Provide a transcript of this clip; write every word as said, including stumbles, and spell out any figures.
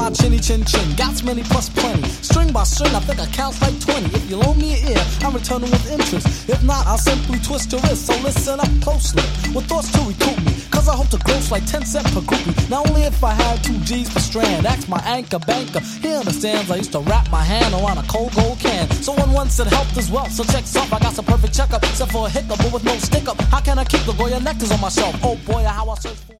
my chinny chin chin. Got many plus plenty. String by string, I think I count like twenty. If you loan me an ear, I'm returning with interest. If not, I'll simply twist your wrist. So listen up closely, with thoughts to recoup me. Cause I hope to gross like ten cents per groupie. Not only if I had two G's per strand. Ask my anchor banker, he understands. I used to wrap my hand around a cold gold can. Someone once said helped as well. So check's up, I got some perfect checkup. Except for a hiccup, but with no stick up. How can I keep the Goya nectars on my shelf? Oh boy, how I search for